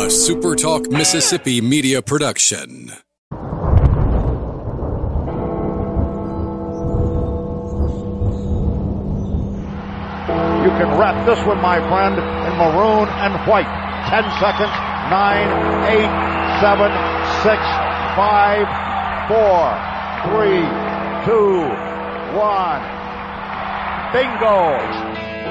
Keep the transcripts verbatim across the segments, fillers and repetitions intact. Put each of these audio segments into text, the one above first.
A Super Talk Mississippi media production. You can wrap this one, my friend, in maroon and white. Ten seconds. Nine, eight, seven, six, five, four, three, two, one. Bingo!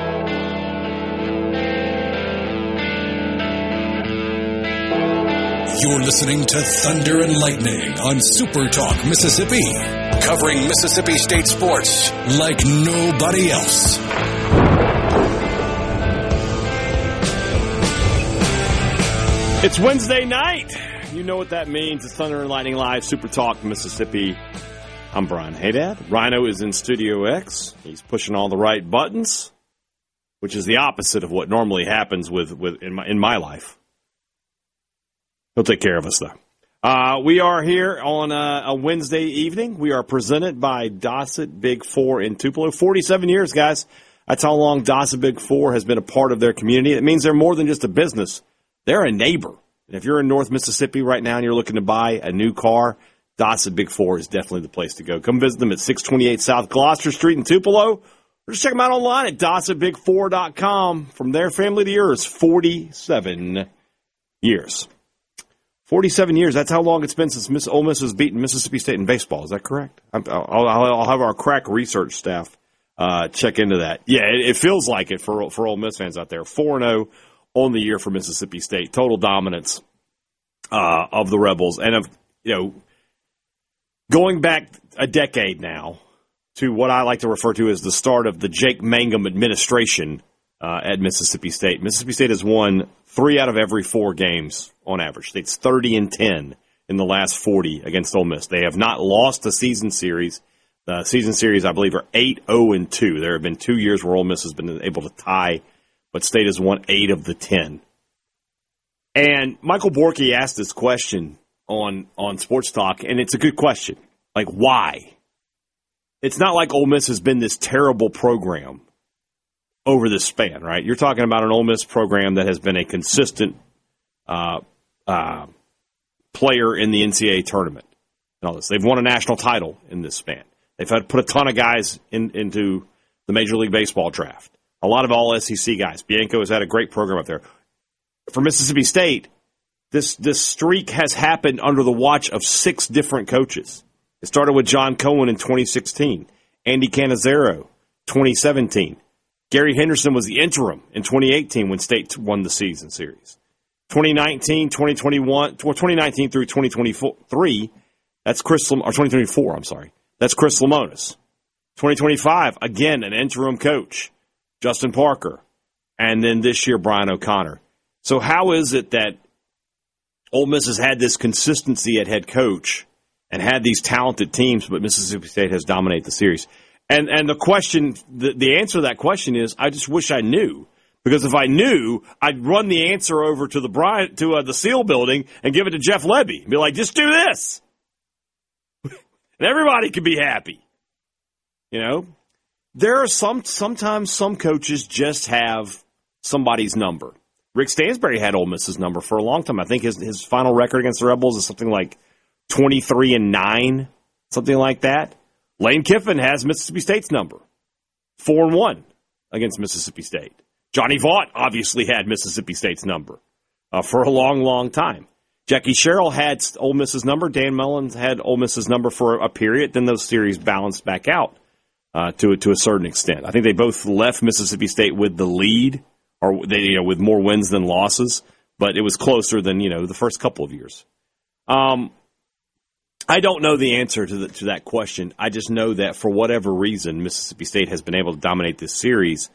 You're listening to Thunder and Lightning on Super Talk Mississippi, covering Mississippi State sports like nobody else. It's Wednesday night. You know what that means. It's Thunder and Lightning Live, Super Talk Mississippi. I'm Brian Haydad. Rhino is in Studio X. He's pushing all the right buttons, which is the opposite of what normally happens with, with in my in my life. He'll take care of us, though. Uh, we are here on a, a Wednesday evening. We are presented by Dossett Big Four in Tupelo. forty-seven years, guys. That's how long Dossett Big Four has been a part of their community. It means they're more than just a business. They're a neighbor. And if you're in North Mississippi right now and you're looking to buy a new car, Dossett Big Four is definitely the place to go. Come visit them at six twenty-eight South Gloucester Street in Tupelo. Or just check them out online at Dossett Big Four dot com. From their family to yours, forty-seven years. forty-seven years, that's how long it's been since Miss Ole Miss has beaten Mississippi State in baseball. Is that correct? I'll, I'll, I'll have our crack research staff uh, check into that. Yeah, it, it feels like it for, for Ole Miss fans out there. four and oh on the year for Mississippi State. Total dominance uh, of the Rebels. And, of you know, going back a decade now to what I like to refer to as the start of the Jake Mangum administration uh, at Mississippi State. Mississippi State has won three out of every four games on average. State's thirty and ten in the last forty against Ole Miss. They have not lost a season series. The season series, I believe, are eight oh and two. There have been two years where Ole Miss has been able to tie, but State has won eight of the ten. And Michael Borky asked this question on, on Sports Talk, and it's a good question. Like, why? It's not like Ole Miss has been this terrible program over this span, right? You're talking about an Ole Miss program that has been a consistent uh, uh, player in the N C double A tournament. And all this. They've won a national title in this span. They've had to put a ton of guys in, into the Major League Baseball draft. A lot of all S E C guys. Bianco has had a great program up there. For Mississippi State, this this streak has happened under the watch of six different coaches. It started with John Cohen in twenty sixteen, Andy Cannizaro, twenty seventeen. Gary Henderson was the interim in twenty eighteen when State won the season series. twenty nineteen, twenty twenty-one, twenty nineteen through twenty twenty-three, that's Chris, or twenty twenty-four, I'm sorry, that's Chris Lemonis. twenty twenty-five, again, an interim coach, Justin Parker. And then this year, Brian O'Connor. So how is it that Ole Miss has had this consistency at head coach and had these talented teams, but Mississippi State has dominated the series? And and the question, the, the answer to that question is, I just wish I knew. Because if I knew, I'd run the answer over to the Bryant, to uh, the Seal building and give it to Jeff Lebby. Be like, just do this. And everybody can be happy. You know? There are some, sometimes some coaches just have somebody's number. Rick Stansbury had Ole Miss's number for a long time. I think his, his final record against the Rebels is something like twenty-three and nine, something like that. Lane Kiffin has Mississippi State's number, four and one against Mississippi State. Johnny Vaught obviously had Mississippi State's number uh, for a long, long time. Jackie Sherrill had Ole Miss's number. Dan Mullins had Ole Miss's number for a period. Then those series balanced back out uh, to to a certain extent. I think they both left Mississippi State with the lead, or they you know with more wins than losses, but it was closer than you know the first couple of years. Um. I don't know the answer to the, to that question. I just know that for whatever reason, Mississippi State has been able to dominate this series.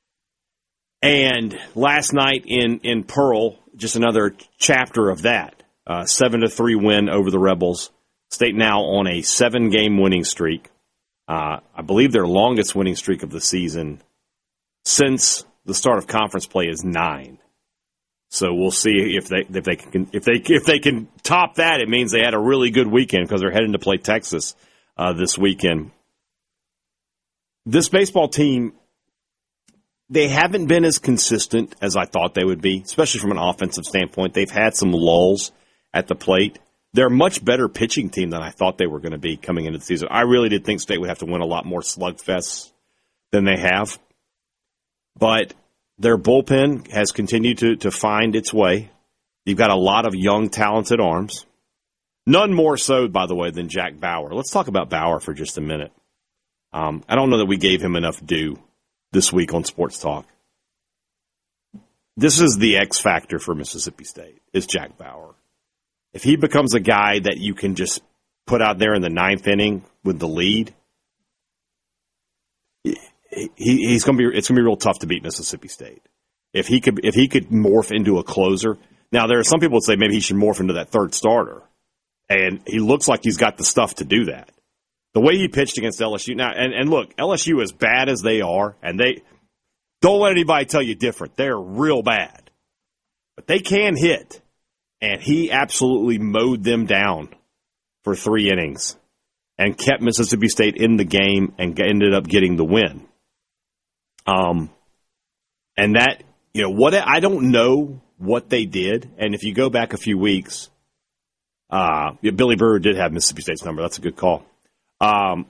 And last night in, in Pearl, just another chapter of that. Uh, seven to three win over the Rebels. State now on a seven-game winning streak. Uh, I believe their longest winning streak of the season since the start of conference play is nine. So we'll see if they if they can if they if they can top that. It means they had a really good weekend because they're heading to play Texas uh, this weekend. This baseball team they haven't been as consistent as I thought they would be, especially from an offensive standpoint. They've had some lulls at the plate. They're a much better pitching team than I thought they were going to be coming into the season. I really did think State would have to win a lot more slugfests than they have. But their bullpen has continued to, to find its way. You've got a lot of young, talented arms. None more so, by the way, than Jack Bauer. Let's talk about Bauer for just a minute. Um, I don't know that we gave him enough due this week on Sports Talk. This is the X factor for Mississippi State, is Jack Bauer. If he becomes a guy that you can just put out there in the ninth inning with the lead, he, he's going to be. It's going to be real tough to beat Mississippi State. If he could, if he could morph into a closer. Now, there are some people that say maybe he should morph into that third starter, and he looks like he's got the stuff to do that. The way he pitched against L S U now, and, and look, L S U as bad as they are, and they don't let anybody tell you different. They're real bad, but they can hit. And he absolutely mowed them down for three innings and kept Mississippi State in the game and ended up getting the win. Um, and that, you know, what I don't know what they did. And if you go back a few weeks, uh, yeah, Billy Brewer did have Mississippi State's number. That's a good call. Um,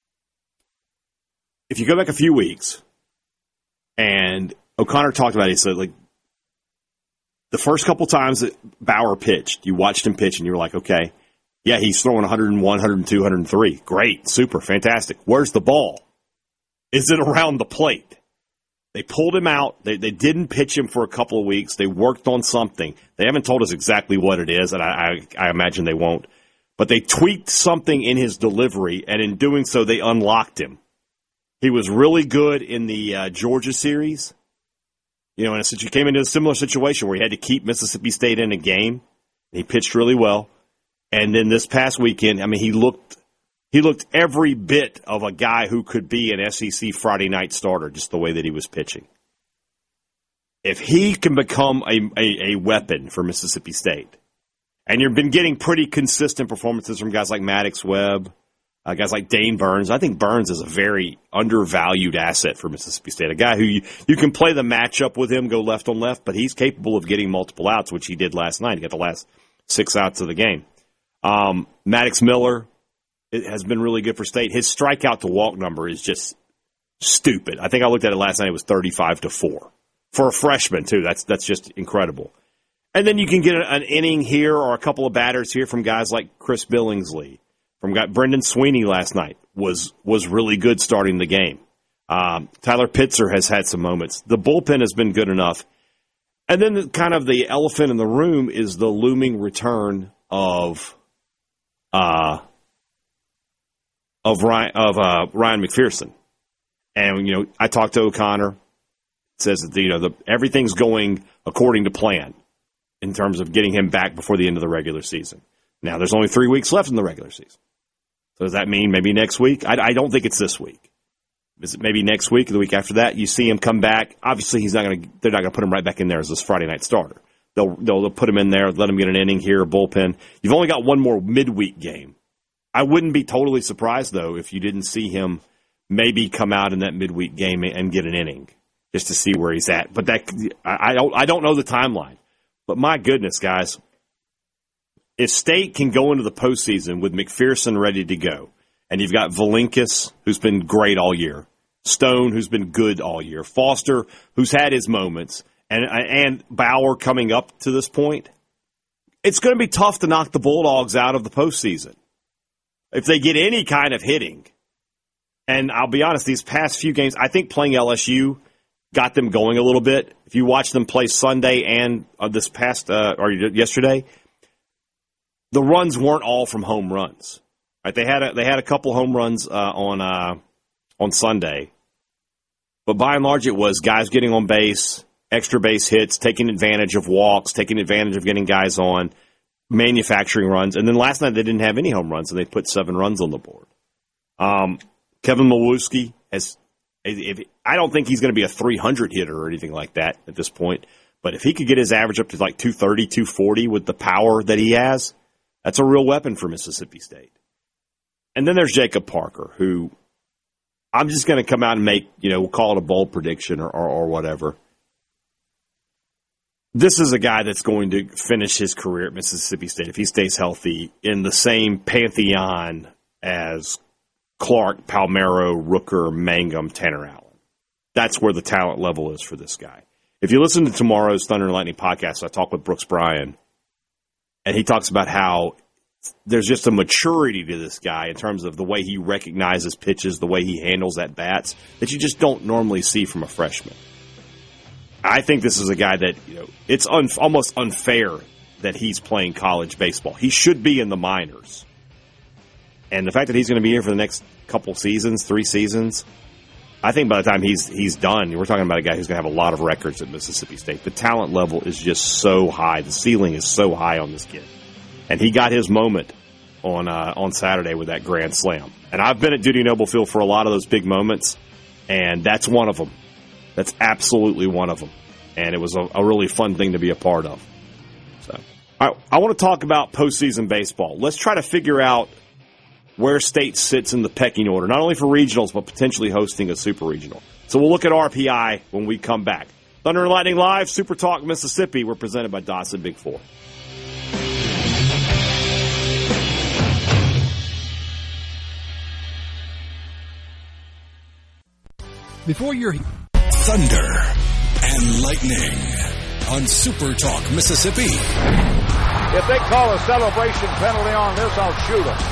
if you go back a few weeks, and O'Connor talked about it, he said, like, the first couple times that Bauer pitched, you watched him pitch, and you were like, okay, yeah, he's throwing one oh one, one oh two, one oh three. Great, super, fantastic. Where's the ball? Is it around the plate? They pulled him out. They, they didn't pitch him for a couple of weeks. They worked on something. They haven't told us exactly what it is, and I, I, I imagine they won't. But they tweaked something in his delivery, and in doing so, they unlocked him. He was really good in the uh, Georgia series. You know, and since you came into a similar situation where he had to keep Mississippi State in a game, he pitched really well. And then this past weekend, I mean, he looked he looked every bit of a guy who could be an S E C Friday night starter, just the way that he was pitching. If he can become a, a, a weapon for Mississippi State, and you've been getting pretty consistent performances from guys like Maddox Webb, Uh, guys like Dane Burns. I think Burns is a very undervalued asset for Mississippi State. A guy who you, you can play the matchup with him, go left on left, but he's capable of getting multiple outs, which he did last night. He got the last six outs of the game. Um, Maddox Miller it has been really good for State. His strikeout to walk number is just stupid. I think I looked at it last night. It was thirty-five to four. For a freshman, too. That's, that's just incredible. And then you can get an inning here or a couple of batters here from guys like Chris Billingsley. From got Brendan Sweeney last night was was really good starting the game. Um, Tyler Pitzer has had some moments. The bullpen has been good enough. And then the, kind of the elephant in the room is the looming return of uh, of Ryan of uh, Ryan McPherson. And you know, I talked to O'Connor. It says that you know the, everything's going according to plan in terms of getting him back before the end of the regular season. Now there's only three weeks left in the regular season. So does that mean maybe next week? I, I don't think it's this week. Is it maybe next week or the week after that? You see him come back. Obviously, he's not going to. They're not going to put him right back in there as this Friday night starter. They'll, they'll they'll put him in there, let him get an inning here, a bullpen. You've only got one more midweek game. I wouldn't be totally surprised though if you didn't see him maybe come out in that midweek game and get an inning just to see where he's at. But that I, I don't I don't know the timeline. But my goodness, guys. If State can go into the postseason with McPherson ready to go, and you've got Valinkis, who's been great all year, Stone, who's been good all year, Foster, who's had his moments, and and Bauer coming up to this point, it's going to be tough to knock the Bulldogs out of the postseason. If they get any kind of hitting, and I'll be honest, these past few games, I think playing L S U got them going a little bit. If you watch them play Sunday and uh, this past, uh, or yesterday, the runs weren't all from home runs. Right? They had a, they had a couple home runs uh, on uh, on Sunday, but by and large it was guys getting on base, extra base hits, taking advantage of walks, taking advantage of getting guys on, manufacturing runs. And then last night they didn't have any home runs, and they put seven runs on the board. Um, Kevin Milewski has. If, I don't think he's going to be a three hundred hitter or anything like that at this point, but if he could get his average up to like two thirty, two forty with the power that he has, that's a real weapon for Mississippi State. And then there's Jacob Parker, who I'm just going to come out and make, you know, we'll call it a bold prediction or, or, or whatever. This is a guy that's going to finish his career at Mississippi State, if he stays healthy, in the same pantheon as Clark, Palmero, Rooker, Mangum, Tanner Allen. That's where the talent level is for this guy. If you listen to tomorrow's Thunder and Lightning podcast, I talk with Brooks Bryan, and he talks about how there's just a maturity to this guy in terms of the way he recognizes pitches, the way he handles at bats, that you just don't normally see from a freshman. I think this is a guy that, you know, it's un- almost unfair that he's playing college baseball. He should be in the minors. And the fact that he's going to be here for the next couple seasons, three seasons, I think by the time he's he's done, we're talking about a guy who's going to have a lot of records at Mississippi State. The talent level is just so high. The ceiling is so high on this kid. And he got his moment on uh, on Saturday with that grand slam. And I've been at Dudy Noble Field for a lot of those big moments, and that's one of them. That's absolutely one of them. And it was a, a really fun thing to be a part of. So, I, I want to talk about postseason baseball. Let's try to figure out where State sits in the pecking order, not only for regionals, but potentially hosting a super regional. So we'll look at R P I when we come back. Thunder and Lightning Live, Super Talk Mississippi. We're presented by Dawson Big Four. Before you're Thunder and Lightning on Super Talk Mississippi. If they call a celebration penalty on this, I'll shoot them.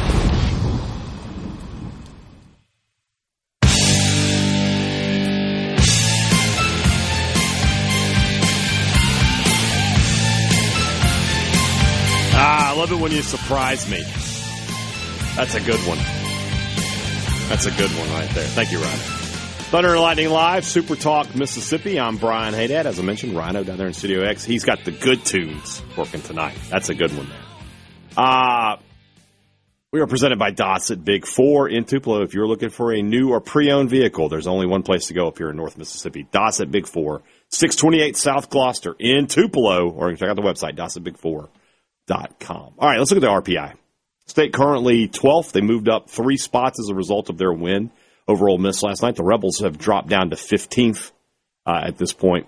Ah, I love it when you surprise me. That's a good one. That's a good one right there. Thank you, Ryan. Thunder and Lightning Live, Super Talk Mississippi. I'm Brian Haydad. As I mentioned, Rhino down there in Studio X. He's got the good tunes working tonight. That's a good one there. Uh, we are presented by Dots at Big Four in Tupelo. If you're looking for a new or pre-owned vehicle, there's only one place to go up here in North Mississippi. Dots at Big Four, six twenty-eight South Gloucester in Tupelo, or you can check out the website, dots at big four dot com. All right, let's look at the R P I. State currently twelfth. They moved up three spots as a result of their win over Ole Miss last night. The Rebels have dropped down to fifteenth uh, at this point.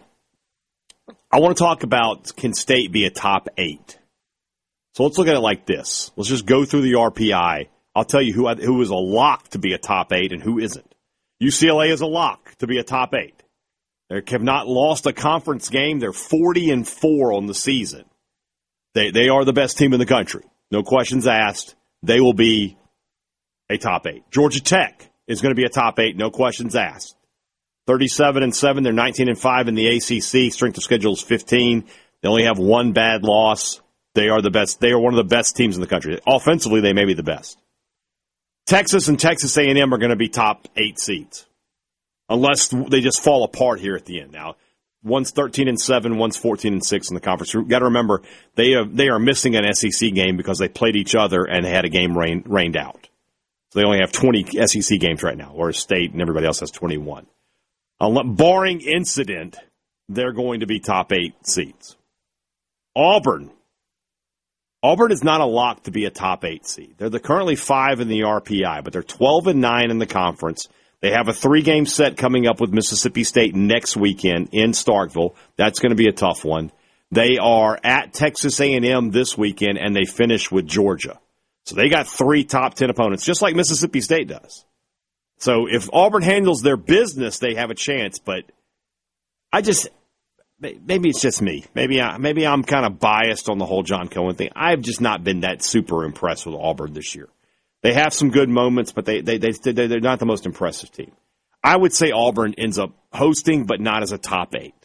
I want to talk about, can State be a top eight? So let's look at it like this. Let's just go through the R P I. I'll tell you who who is a lock to be a top eight and who isn't. U C L A is a lock to be a top eight. They have not lost a conference game. They're forty and four on the season. They they are the best team in the country. No questions asked. They will be a top eight. Georgia Tech is going to be a top eight, no questions asked. thirty-seven and seven, they're nineteen and five in the A C C. Strength of schedule is fifteen. They only have one bad loss. They are the best. They are one of the best teams in the country. Offensively, they may be the best. Texas and Texas A and M are going to be top eight seeds, unless they just fall apart here at the end. Now, one's thirteen and seven, one's fourteen and six in the conference. You've got to remember they have, they are missing an S E C game because they played each other and they had a game rain, rained out. So they only have twenty S E C games right now, whereas State and everybody else has twenty-one. Barring incident, they're going to be top eight seeds. Auburn. Auburn is not a lock to be a top eight seed. They're the currently five in the R P I, but they're twelve and nine in the conference. They have a three-game set coming up with Mississippi State next weekend in Starkville. That's going to be a tough one. They are at Texas A and M this weekend, and they finish with Georgia. So they got three top ten opponents, just like Mississippi State does. So if Auburn handles their business, they have a chance. But I just, maybe it's just me. Maybe, I, maybe I'm kind of biased on the whole John Cohen thing. I've just not been that super impressed with Auburn this year. They have some good moments, but they, they, they, they're not the most impressive team. I would say Auburn ends up hosting, but not as a top eight.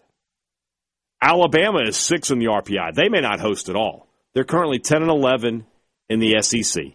Alabama is six in the R P I. They may not host at all. They're currently ten and eleven in the S E C.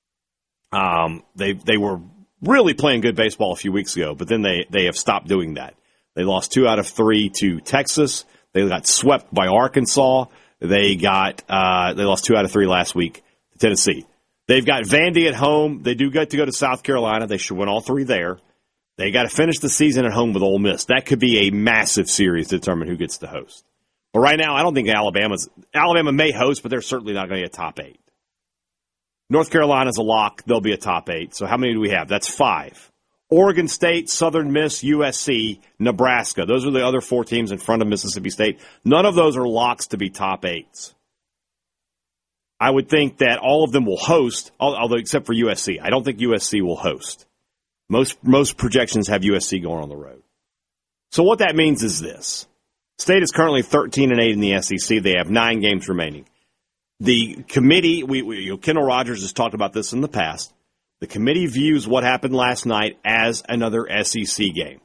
Um, they they were really playing good baseball a few weeks ago, but then they, they have stopped doing that. They lost two out of three to Texas. They got swept by Arkansas. They got uh, they lost two out of three last week to Tennessee. They've got Vandy at home. They do get to go to South Carolina. They should win all three there. They got to finish the season at home with Ole Miss. That could be a massive series to determine who gets to host. But right now, I don't think Alabama's Alabama may host, but they're certainly not going to be a top eight. North Carolina's a lock. They'll be a top eight. So how many do we have? That's five. Oregon State, Southern Miss, U S C, Nebraska. Those are the other four teams in front of Mississippi State. None of those are locks to be top eights. I would think that all of them will host, although except for U S C. I don't think U S C will host. Most most projections have U S C going on the road. So what that means is this. State is currently thirteen and eight in the S E C. They have nine games remaining. The committee, we, we you know, Kendall Rogers has talked about this in the past. The committee views what happened last night as another S E C game.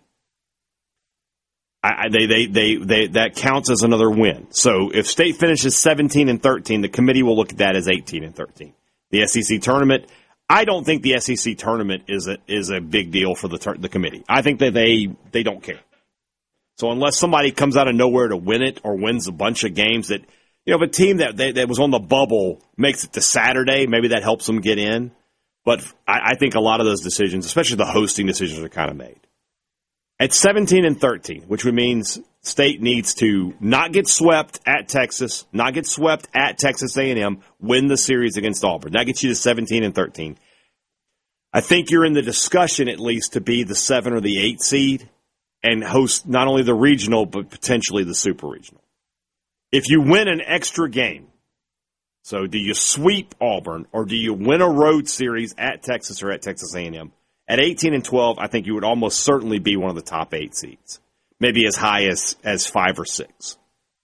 I, they, they, they, they, that counts as another win. So if State finishes seventeen and thirteen, the committee will look at that as eighteen and thirteen. The S E C tournament, I don't think the S E C tournament is a is a big deal for the the committee. I think that they they don't care. So unless somebody comes out of nowhere to win it or wins a bunch of games that, you know, if a team that that, that was on the bubble makes it to Saturday, maybe that helps them get in. But I, I think a lot of those decisions, especially the hosting decisions, are kind of made. At seventeen and thirteen, which means State needs to not get swept at Texas, not get swept at Texas A and M, win the series against Auburn. That gets you to seventeen and thirteen. I think you're in the discussion at least to be the seven or the eight seed and host not only the regional but potentially the super regional. If you win an extra game, so do you sweep Auburn or do you win a road series at Texas or at Texas A and M? At eighteen and twelve, I think you would almost certainly be one of the top eight seeds, maybe as high as, as five or six.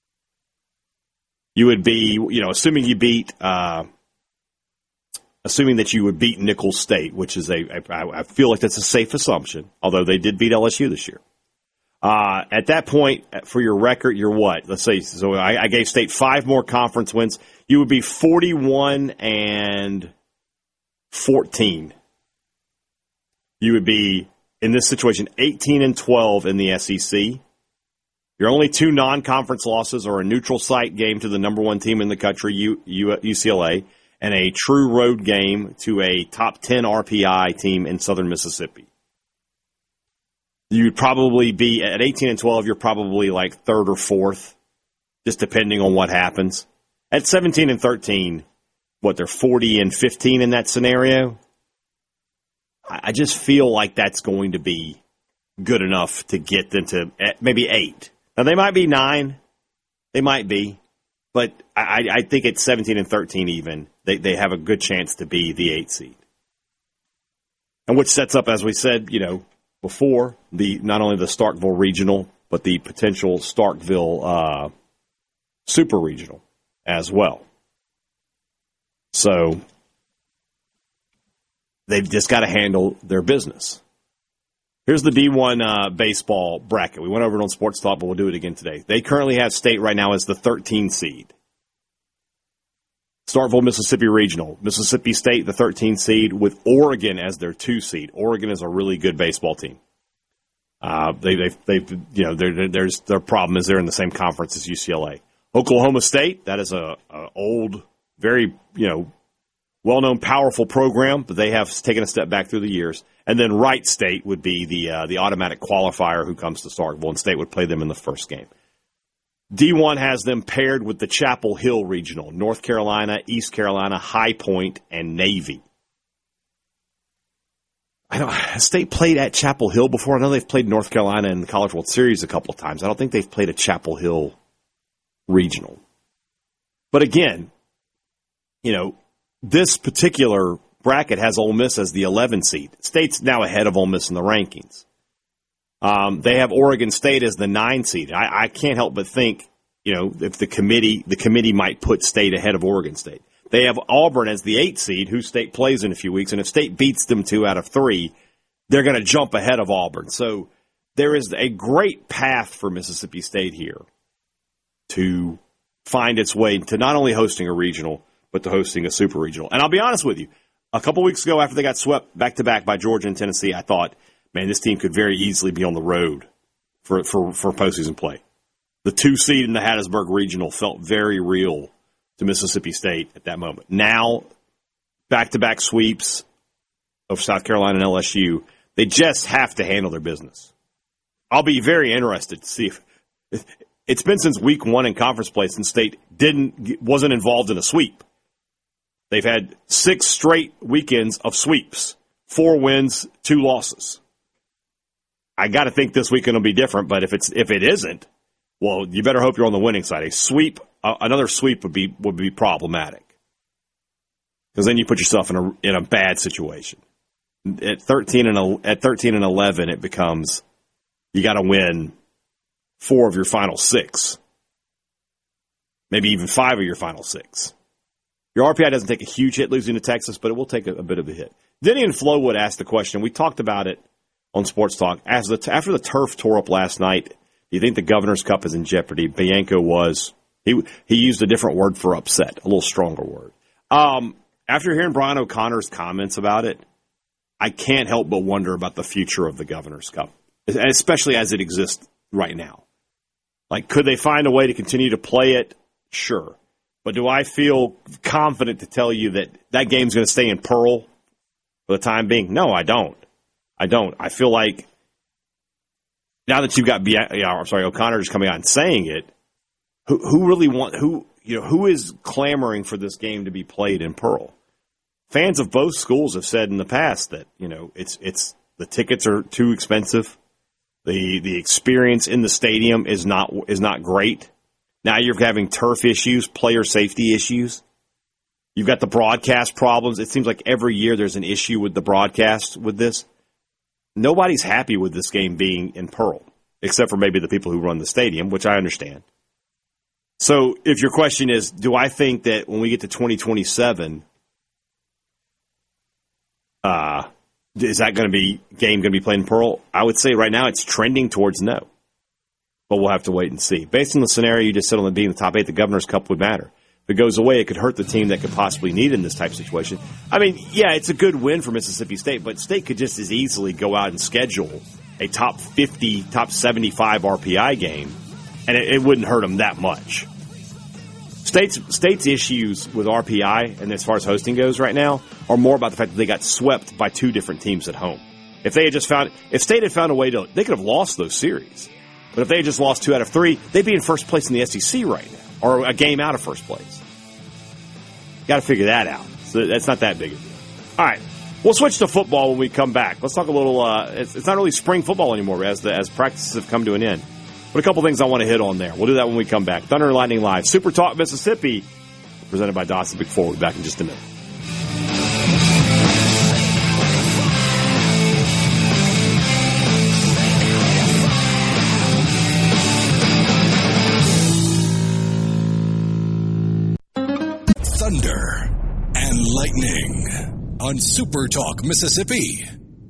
You would be, you know, assuming you beat, uh, assuming that you would beat Nicholls State, which is a, a I feel like that's a safe assumption, although they did beat L S U this year. Uh, at that point, for your record, you're what? Let's say, so I, I gave State five more conference wins. You would be forty-one and fourteen. You would be, in this situation, eighteen and twelve in the S E C. Your only two non-conference losses are a neutral site game to the number one team in the country, U, U, U C L A, and a true road game to a top ten R P I team in Southern Mississippi. You'd probably be, at eighteen and twelve, you're probably like third or fourth, just depending on what happens. At seventeen and thirteen, what, they're forty and fifteen in that scenario? I just feel like that's going to be good enough to get them to maybe eight. Now, they might be nine. They might be. But I, I think at seventeen and thirteen even, they, they have a good chance to be the eight seed. And which sets up, as we said, you know, before, the not only the Starkville Regional, but the potential Starkville uh, Super Regional as well. So they've just got to handle their business. Here's the D one uh, baseball bracket. We went over it on Sports Talk, but we'll do it again today. They currently have State right now as the thirteen seed. Starkville, Mississippi Regional. Mississippi State, the thirteen seed, with Oregon as their two seed. Oregon is a really good baseball team. Uh, they, they, they, you know, they're, there's their problem is they're in the same conference as U C L A. Oklahoma State, that is a, a old, very, you know, well-known, powerful program, but they have taken a step back through the years. And then Wright State would be the uh, the automatic qualifier who comes to Starkville, and State would play them in the first game. D one has them paired with the Chapel Hill Regional, North Carolina, East Carolina, High Point, and Navy. I don't. Has State played at Chapel Hill before? I know they've played North Carolina in the College World Series a couple of times. I don't think they've played a Chapel Hill Regional. But again, you know, this particular bracket has Ole Miss as the eleven seed. State's now ahead of Ole Miss in the rankings. Um, they have Oregon State as the nine seed. I, I can't help but think, you know, if the committee the committee might put State ahead of Oregon State. They have Auburn as the eight seed, who State plays in a few weeks, and if State beats them two out of three, they're going to jump ahead of Auburn. So there is a great path for Mississippi State here to find its way to not only hosting a regional, but to hosting a super regional. And I'll be honest with you, a couple weeks ago after they got swept back-to-back by Georgia and Tennessee, I thought, man, this team could very easily be on the road for, for, for postseason play. The two seed in the Hattiesburg Regional felt very real to Mississippi State at that moment. Now, back-to-back sweeps of South Carolina and L S U, they just have to handle their business. I'll be very interested to see if, if it's been since week one in conference play since State didn't wasn't involved in a sweep. They've had six straight weekends of sweeps, four wins, two losses. I got to think this weekend will be different. But if it's if it isn't, well, you better hope you're on the winning side. A sweep, uh, another sweep would be would be problematic because then you put yourself in a in a bad situation. At thirteen and at thirteen and eleven, it becomes you got to win four of your final six, maybe even five of your final six. Your R P I doesn't take a huge hit losing to Texas, but it will take a, a bit of a hit. Denny and Flowood asked the question. We talked about it on Sports Talk. As the, after the turf tore up last night, do you think the Governor's Cup is in jeopardy? Bianco was, he he used a different word for upset, a little stronger word. Um, after hearing Brian O'Connor's comments about it, I can't help but wonder about the future of the Governor's Cup, especially as it exists right now. Like, could they find a way to continue to play it? Sure. But do I feel confident to tell you that that game's going to stay in Pearl for the time being? No, I don't. I don't. I feel like now that you've got, you know, I'm sorry, O'Connor just coming out and saying it, who, who really want, who, you know, who is clamoring for this game to be played in Pearl? Fans of both schools have said in the past that, you know, it's, it's, the tickets are too expensive. The, the experience in the stadium is not, is not great. Now you're having turf issues, player safety issues. You've got the broadcast problems. It seems like every year there's an issue with the broadcast with this. Nobody's happy with this game being in Pearl, except for maybe the people who run the stadium, which I understand. So if your question is, do I think that when we get to twenty twenty-seven, uh, is that going to be game going to be played in Pearl? I would say right now it's trending towards no. But we'll have to wait and see. Based on the scenario you just said on the being in the top eight, the Governor's Cup would matter. If it goes away, it could hurt the team that could possibly need it in this type of situation. I mean, yeah, it's a good win for Mississippi State, but State could just as easily go out and schedule a top fifty, top seventy-five R P I game, and it, it wouldn't hurt them that much. State's, State's issues with R P I, and as far as hosting goes right now, are more about the fact that they got swept by two different teams at home. If they had just found, if State had found a way to, they could have lost those series. But if they had just lost two out of three, they'd be in first place in the S E C right now, or a game out of first place. Got to figure that out. So that's not that big a deal. All right, we'll switch to football when we come back. Let's talk a little. Uh, it's, it's not really spring football anymore as the as practices have come to an end. But a couple things I want to hit on there. We'll do that when we come back. Thunder and Lightning Live, Super Talk Mississippi, presented by Dawson Big Four. We'll be back in just a minute. Thunder and Lightning on Super Talk Mississippi.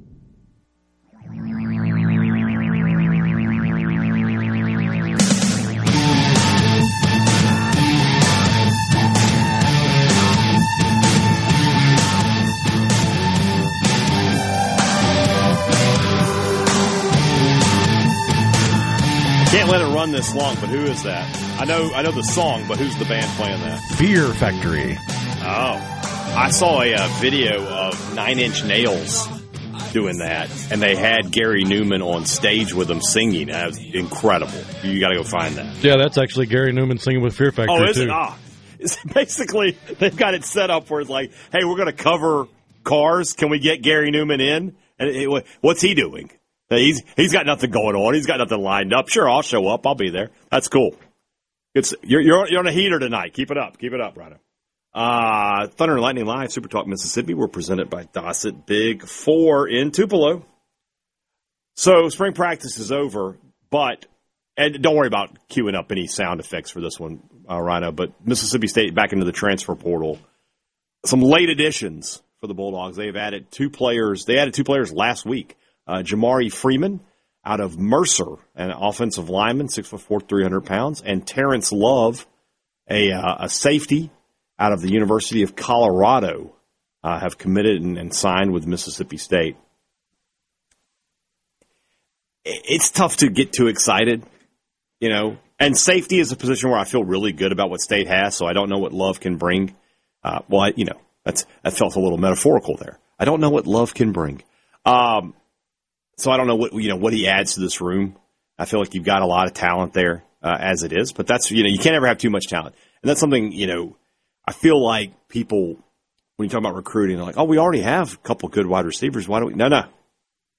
Can't let it run this long, but who is that? I know I know the song, but who's the band playing that? Fear Factory. Oh. I saw a uh, video of Nine Inch Nails doing that, and they had Gary Newman on stage with them singing. That was incredible. You got to go find that. Yeah, that's actually Gary Newman singing with Fear Factory, oh, is too. it? Ah. It's basically, they've got it set up where it's like, hey, we're going to cover Cars. Can we get Gary Newman in? And it, what's he doing? He's he's got nothing going on. He's got nothing lined up. Sure, I'll show up. I'll be there. That's cool. It's you're you're, you're on a heater tonight. Keep it up. Keep it up, Rhino. Uh, Thunder and Lightning Live, Super Talk Mississippi. We're presented by Dawson Big Four in Tupelo. So spring practice is over, but and don't worry about queuing up any sound effects for this one, uh, Rhino. But Mississippi State back into the transfer portal. Some late additions for the Bulldogs. They've added two players. They added two players last week. Uh, Jamari Freeman out of Mercer, an offensive lineman, six foot four, three hundred pounds, and Terrence Love, a uh, a safety out of the University of Colorado, uh, have committed and, and signed with Mississippi State. It's tough to get too excited, you know, and safety is a position where I feel really good about what State has, so I don't know what Love can bring. Uh, well, I, you know, that's that felt a little metaphorical there. I don't know what Love can bring. Um, So I don't know what you know what he adds to this room. I feel like you've got a lot of talent there uh, as it is, but that's you know you can't ever have too much talent, and that's something you know. I feel like people when you talk about recruiting, they're like, "Oh, we already have a couple good wide receivers. Why don't we?" No, no.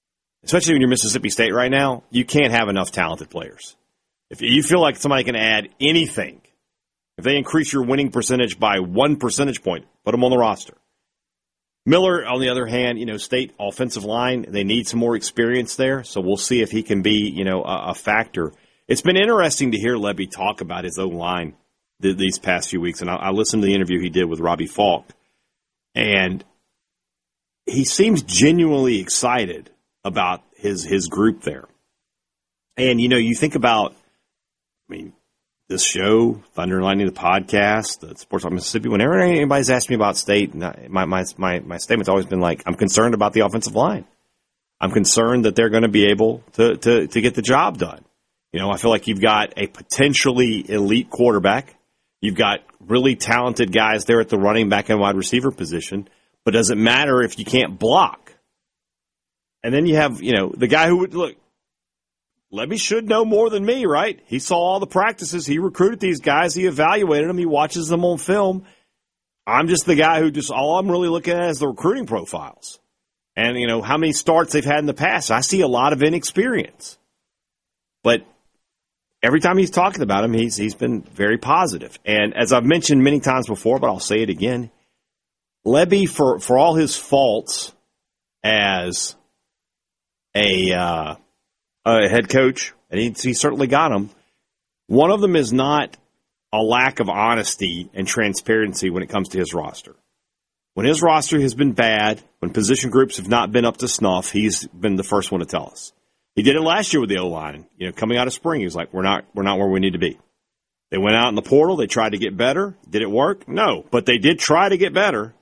especially when you're Mississippi State right now, you can't have enough talented players. If you feel like somebody can add anything, if they increase your winning percentage by one percentage point, put them on the roster. Miller, on the other hand, you know, State offensive line, they need some more experience there, so we'll see if he can be, you know, a, a factor. It's been interesting to hear Lebby talk about his O-line th- these past few weeks, and I, I listened to the interview he did with Robbie Falk, and he seems genuinely excited about his his group there. And, you know, you think about, I mean, this show, Thunder and Lightning, the podcast, the Sports Talk Mississippi, whenever anybody's asked me about State, my, my, my, my statement's always been like, I'm concerned about the offensive line. I'm concerned that they're going to be able to, to, to get the job done. You know, I feel like you've got a potentially elite quarterback. You've got really talented guys there at the running back and wide receiver position, but does it matter if you can't block? And then you have, you know, the guy who would, look, Lebby should know more than me, right? He saw all the practices. He recruited these guys. He evaluated them. He watches them on film. I'm just the guy who just, all I'm really looking at is the recruiting profiles. And, you know, how many starts they've had in the past. I see a lot of inexperience. But every time he's talking about him, he's he's been very positive. And as I've mentioned many times before, but I'll say it again, Lebby, for, for all his faults as a uh, a head coach, and he, he certainly got them, one of them is not a lack of honesty and transparency when it comes to his roster. When his roster has been bad, when position groups have not been up to snuff, he's been the first one to tell us. He did it last year with the O-line. You know, coming out of spring, he was like, we're not we're not where we need to be. They went out in the portal. They tried to get better. Did it work? No. But they did try to get better.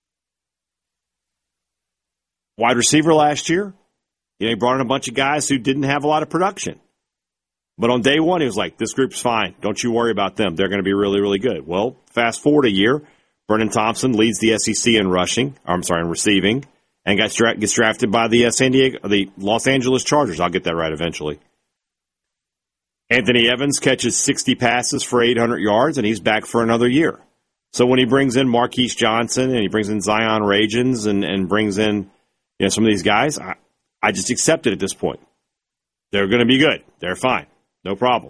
Wide receiver last year, you know, he brought in a bunch of guys who didn't have a lot of production. But on day one, he was like, this group's fine. Don't you worry about them. They're going to be really, really good. Well, fast forward a year, Brennan Thompson leads the S E C in rushing, or I'm sorry, in receiving, and gets, dra- gets drafted by the uh, San Diego, the Los Angeles Chargers. I'll get that right eventually. Anthony Evans catches sixty passes for eight hundred yards, and he's back for another year. So when he brings in Marquise Johnson and he brings in Zion Ragens and, and brings in, you know, some of these guys, I, I just accept it at this point. They're going to be good. They're fine. No problem.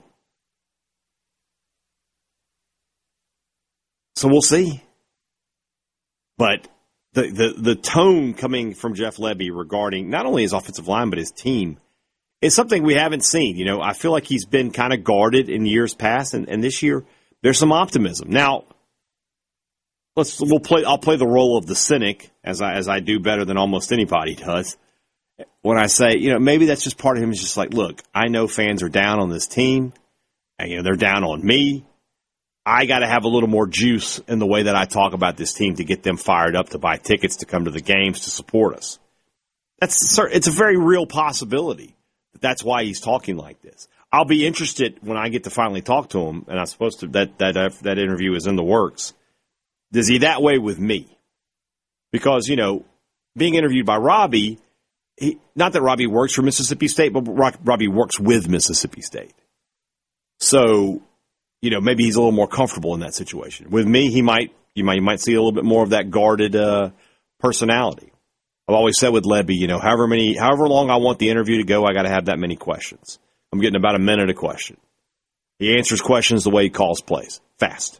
So we'll see. But the, the, the tone coming from Jeff Lebby regarding not only his offensive line but his team is something we haven't seen. You know, I feel like he's been kind of guarded in years past, and, and this year there's some optimism. Now, let's we'll play. I'll play the role of the cynic as I as I do better than almost anybody does. When I say, you know, maybe that's just part of him is just like, look, I know fans are down on this team, and you know they're down on me. I got to have a little more juice in the way that I talk about this team to get them fired up to buy tickets to come to the games to support us. That's it's a very real possibility. That's why he's talking like this. I'll be interested when I get to finally talk to him, and I'm supposed to that that uh, that interview is in the works. Is he that way with me? Because, you know, being interviewed by Robbie, he, not that Robbie works for Mississippi State, but Robbie works with Mississippi State. So, you know, maybe he's a little more comfortable in that situation. With me, he might you might you might see a little bit more of that guarded uh, personality. I've always said with Lebby, you know, however many, however long I want the interview to go, I got to have that many questions. I'm getting about a minute a question. He answers questions the way he calls plays, fast.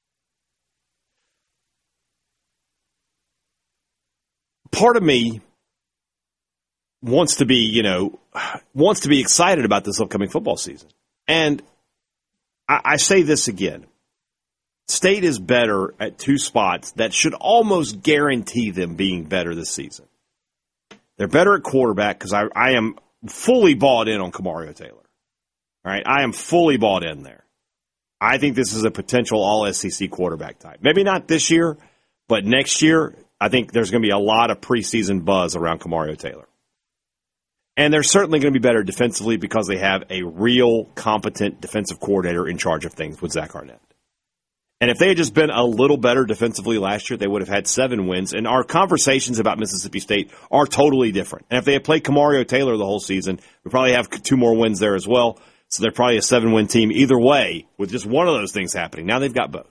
Part of me wants to be, you know, wants to be excited about this upcoming football season. And I, I say this again. State is better at two spots that should almost guarantee them being better this season. They're better at quarterback because I, I am fully bought in on Kamario Taylor. All right, I am fully bought in there. I think this is a potential all-S E C quarterback type. Maybe not this year, but next year, I think there's going to be a lot of preseason buzz around Kamario Taylor. And they're certainly going to be better defensively because they have a real competent defensive coordinator in charge of things with Zach Arnett. And if they had just been a little better defensively last year, they would have had seven wins. And our conversations about Mississippi State are totally different. And if they had played Kamario Taylor the whole season, we probably have two more wins there as well. So they're probably a seven-win team either way with just one of those things happening. Now they've got both.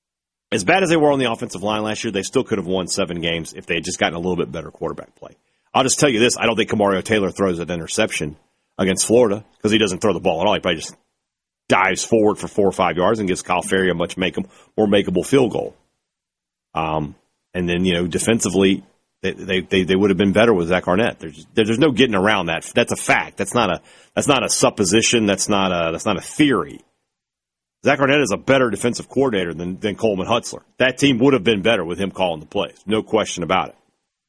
As bad as they were on the offensive line last year, they still could have won seven games if they had just gotten a little bit better quarterback play. I'll just tell you this. I don't think Kamario Taylor throws an interception against Florida because he doesn't throw the ball at all. He probably just dives forward for four or five yards and gives Kyle Ferry a much make more makeable field goal. Um, and then, you know, defensively, they they they, they would have been better with Zach Arnett. There's there's no getting around that. That's a fact. That's not a that's not a supposition. That's not a that's not a theory. Zach Arnett is a better defensive coordinator than, than Coleman Hutzler. That team would have been better with him calling the plays. No question about it.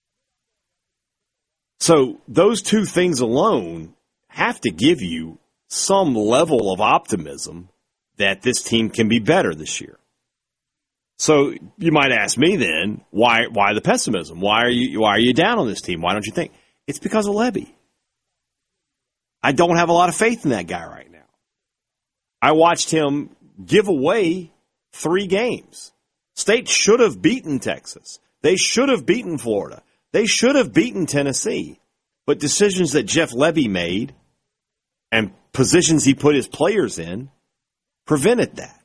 So those two things alone have to give you some level of optimism that this team can be better this year. So you might ask me then, why why the pessimism? Why are you why are you down on this team? Why don't you think? It's because of Lebby. I don't have a lot of faith in that guy right now. I watched him give away three games. State should have beaten Texas. They should have beaten Florida. They should have beaten Tennessee. But decisions that Jeff Lebby made and positions he put his players in prevented that.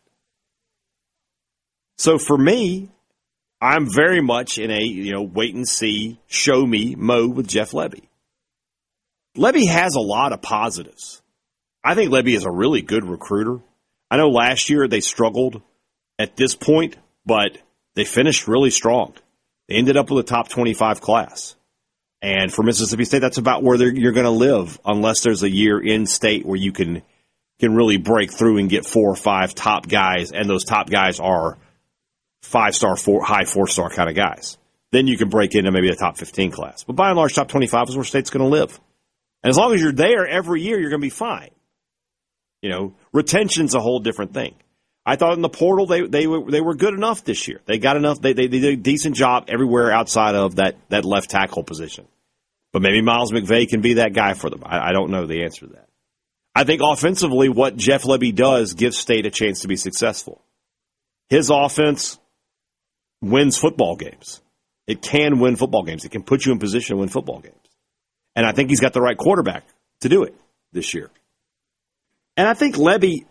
So for me, I'm very much in a, you know, wait and see, show me mode with Jeff Lebby. Lebby has a lot of positives. I think Lebby is a really good recruiter. I know last year they struggled at this point, but they finished really strong. They ended up with a top twenty-five class. And for Mississippi State, that's about where you're going to live unless there's a year in state where you can can really break through and get four or five top guys, and those top guys are five-star, four, high four-star kind of guys. Then you can break into maybe a top fifteen class. But by and large, top twenty-five is where State's going to live. And as long as you're there every year, you're going to be fine. You know, retention's a whole different thing. I thought in the portal they they were they were good enough this year. They got enough. They they, they did a decent job everywhere outside of that, that left tackle position. But maybe Miles McVay can be that guy for them. I, I don't know the answer to that. I think offensively, what Jeff Lebby does gives State a chance to be successful. His offense wins football games. It can win football games. It can put you in position to win football games. And I think he's got the right quarterback to do it this year. And I think Lebby,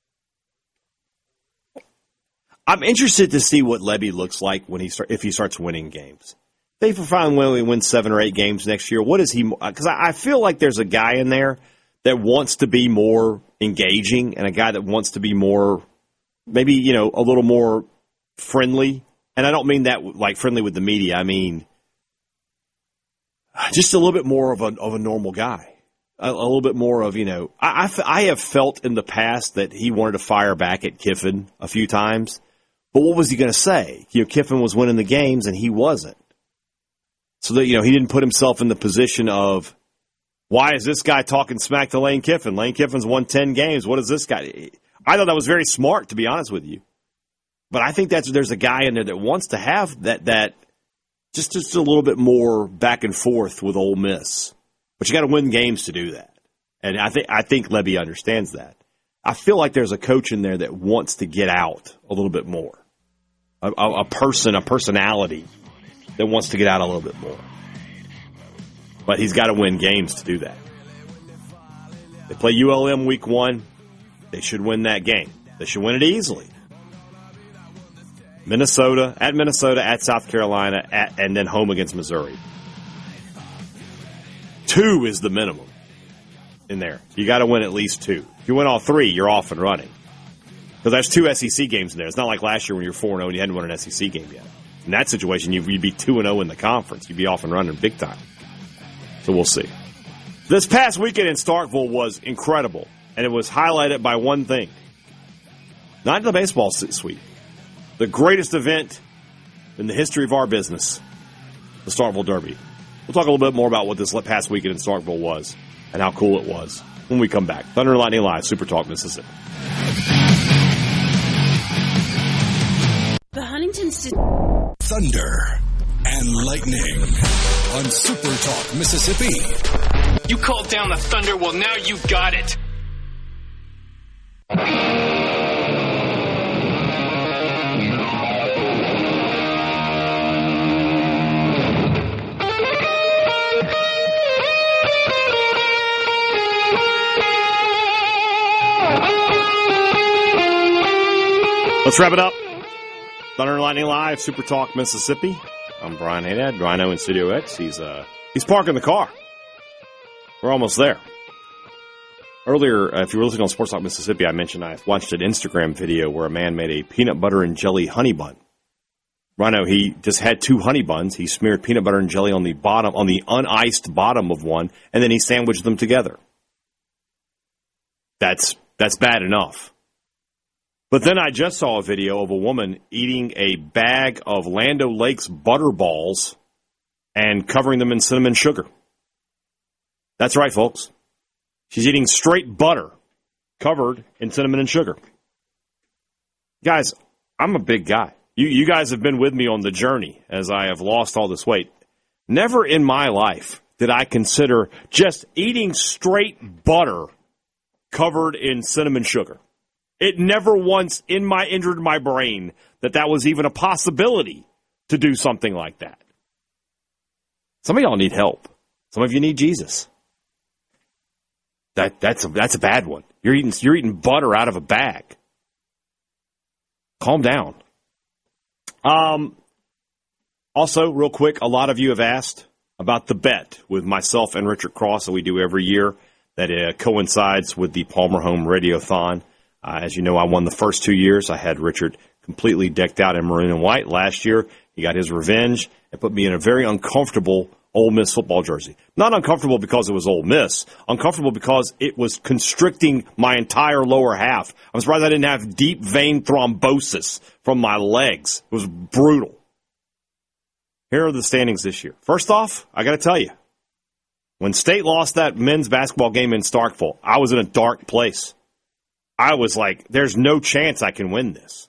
I'm interested to see what Lebby looks like when he start, if he starts winning games. If he finally wins seven or eight games next year, what is he? Because I feel like there's a guy in there that wants to be more engaging and a guy that wants to be more, maybe, you know, a little more friendly. And I don't mean that like friendly with the media. I mean just a little bit more of a of a normal guy. A, a little bit more of, you know, I, I, I have felt in the past that he wanted to fire back at Kiffin a few times. But what was he going to say? You know, Kiffin was winning the games and he wasn't. So that, you know, he didn't put himself in the position of, why is this guy talking smack to Lane Kiffin? Lane Kiffin's won ten games. What is this guy? I thought that was very smart, to be honest with you. But I think that's there's a guy in there that wants to have that that just, just a little bit more back and forth with Ole Miss. But you got to win games to do that. And I think I think Lebby understands that. I feel like there's a coach in there that wants to get out a little bit more. A, a, a person, a personality that wants to get out a little bit more. But he's got to win games to do that. They play U L M week one. They should win that game. They should win it easily. Minnesota, at Minnesota, at South Carolina, at, and then home against Missouri. Two is the minimum in there. You got to win at least two. If you win all three, you're off and running. Because there's two S E C games in there. It's not like last year when you were four and oh and you hadn't won an S E C game yet. In that situation, you'd be two and oh in the conference. You'd be off and running big time. So we'll see. This past weekend in Starkville was incredible, and it was highlighted by one thing. Not the baseball suite. The greatest event in the history of our business, the Starkville Derby. We'll talk a little bit more about what this past weekend in Starkville was and how cool it was when we come back. Thunder and Lightning Live, Super Talk, Mississippi. The Huntington St- Thunder and Lightning on Super Talk, Mississippi. You called down the thunder, well, now you got it. Let's wrap it up. Thunder and Lightning Live, Super Talk, Mississippi. I'm Brian Haydad, Rhino in Studio X. He's uh, He's parking the car. We're almost there. Earlier, uh, if you were listening on Sports Talk Mississippi, I mentioned I watched an Instagram video where a man made a peanut butter and jelly honey bun. Rhino, he just had two honey buns. He smeared peanut butter and jelly on the bottom, on the uniced bottom of one, and then he sandwiched them together. That's that's bad enough. But then I just saw a video of a woman eating a bag of Land O'Lakes butter balls and covering them in cinnamon sugar. That's right, folks. She's eating straight butter covered in cinnamon and sugar. Guys, I'm a big guy. You, you guys have been with me on the journey as I have lost all this weight. Never in my life did I consider just eating straight butter covered in cinnamon sugar. It never once in my entered my brain that that was even a possibility to do something like that. Some of y'all need help. Some of you need Jesus. That that's a, that's a bad one. You're eating you're eating butter out of a bag. Calm down. Um. Also, real quick, a lot of you have asked about the bet with myself and Richard Cross that we do every year that uh, coincides with the Palmer Home Radiothon. Uh, as you know, I won the first two years. I had Richard completely decked out in maroon and white. Last year, he got his revenge and put me in a very uncomfortable Ole Miss football jersey. Not uncomfortable because it was Ole Miss. Uncomfortable because it was constricting my entire lower half. I'm surprised I didn't have deep vein thrombosis from my legs. It was brutal. Here are the standings this year. First off, I got to tell you, when State lost that men's basketball game in Starkville, I was in a dark place. I was like, there's no chance I can win this.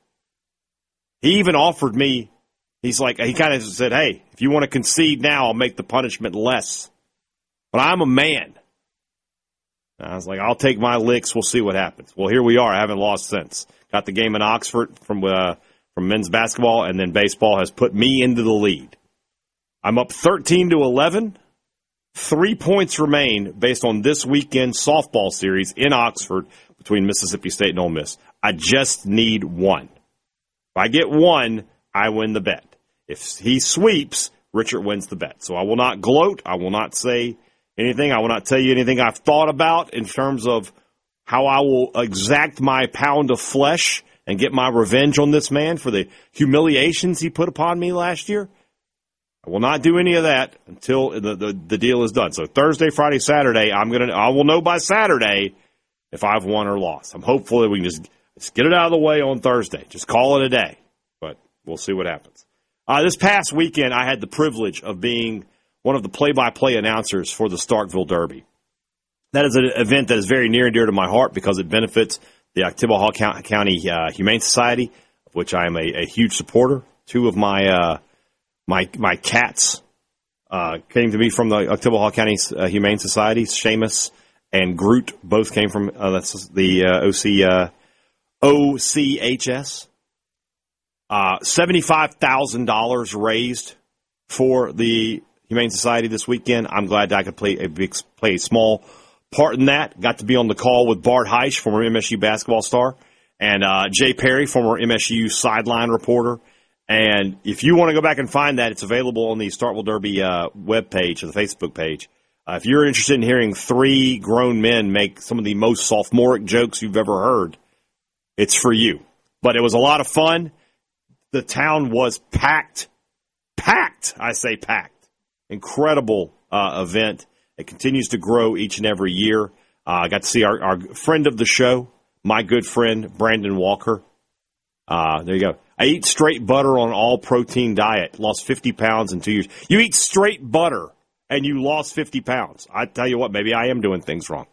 He even offered me, he's like, he kind of said, hey, if you want to concede now, I'll make the punishment less. But I'm a man. And I was like, I'll take my licks. We'll see what happens. Well, here we are. I haven't lost since. Got the game in Oxford from uh, from men's basketball, and then baseball has put me into the lead. I'm up thirteen to eleven. Three points remain based on this weekend's softball series in Oxford between Mississippi State and Ole Miss. I just need one. If I get one, I win the bet. If he sweeps, Richard wins the bet. So I will not gloat. I will not say anything. I will not tell you anything I've thought about in terms of how I will exact my pound of flesh and get my revenge on this man for the humiliations he put upon me last year. I will not do any of that until the, the, the deal is done. So Thursday, Friday, Saturday, I'm gonna I will know by Saturday if I've won or lost. I'm hopeful that we can just, just get it out of the way on Thursday. Just call it a day. But we'll see what happens. Uh, this past weekend, I had the privilege of being one of the play-by-play announcers for the Starkville Derby. That is an event that is very near and dear to my heart because it benefits the Oktibbeha County uh, Humane Society, of which I am a, a huge supporter. Two of my uh, my my cats uh, came to me from the Oktibbeha County uh, Humane Society. Seamus and Groot both came from uh, that's the uh, O C uh, O C H S. Uh, seventy-five thousand dollars raised for the Humane Society this weekend. I'm glad that I could play a big, play a small part in that. Got to be on the call with Bart Heisch, former M S U basketball star, and uh, Jay Perry, former M S U sideline reporter. And if you want to go back and find that, it's available on the Starkville Derby uh, webpage or the Facebook page. Uh, if you're interested in hearing three grown men make some of the most sophomoric jokes you've ever heard, it's for you. But it was a lot of fun. The town was packed. Packed, I say packed. Incredible uh, event. It continues to grow each and every year. Uh, I got to see our, our friend of the show, my good friend, Brandon Walker. Uh, there you go. I eat straight butter on an all-protein diet. Lost fifty pounds in two years. You eat straight butter, and you lost fifty pounds. I tell you what, maybe I am doing things wrong.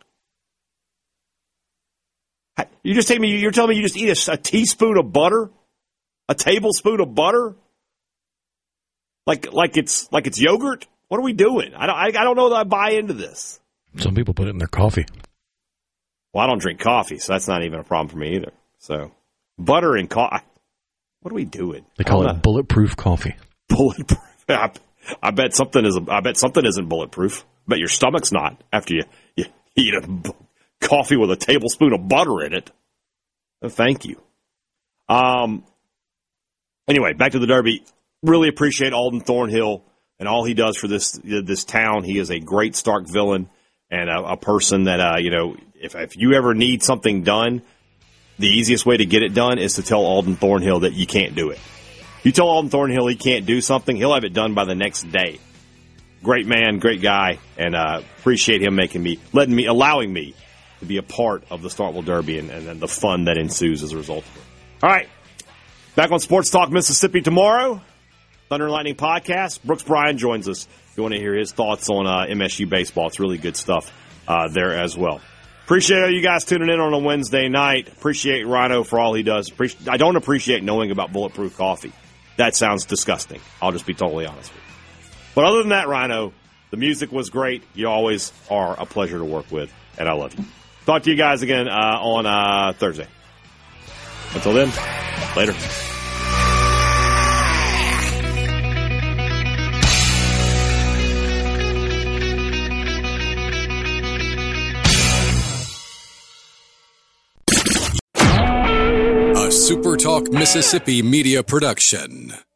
You just telling me, you're telling me you just eat a, a teaspoon of butter? A tablespoon of butter? Like like it's like it's yogurt? What are we doing? I don't I, I don't know that I buy into this. Some people put it in their coffee. Well, I don't drink coffee, so that's not even a problem for me either. So butter and coffee. What are we doing? They call it bulletproof coffee. Bulletproof. I, I bet something is. I bet something isn't bulletproof. I bet your stomach's not after you, you eat a b- coffee with a tablespoon of butter in it. Oh, thank you. Um. Anyway, back to the Derby. Really appreciate Alden Thornhill and all he does for this this town. He is a great Starkvillian and a, a person that, uh, you know, if, if you ever need something done, the easiest way to get it done is to tell Alden Thornhill that you can't do it. You tell Alden Thornhill he can't do something, he'll have it done by the next day. Great man, great guy, and uh, appreciate him making me, letting me, allowing me to be a part of the Starkville Derby and, and, and the fun that ensues as a result of it. All right, back on Sports Talk Mississippi tomorrow. Thunder and Lightning podcast. Brooks Bryan joins us. If you want to hear his thoughts on uh, M S U baseball, it's really good stuff uh, there as well. Appreciate all you guys tuning in on a Wednesday night. Appreciate Rhino for all he does. Appreciate, I don't appreciate knowing about Bulletproof Coffee. That sounds disgusting. I'll just be totally honest with you. But other than that, Rhino, the music was great. You always are a pleasure to work with, and I love you. Talk to you guys again uh, on uh, Thursday. Until then, later. A SuperTalk Mississippi media production.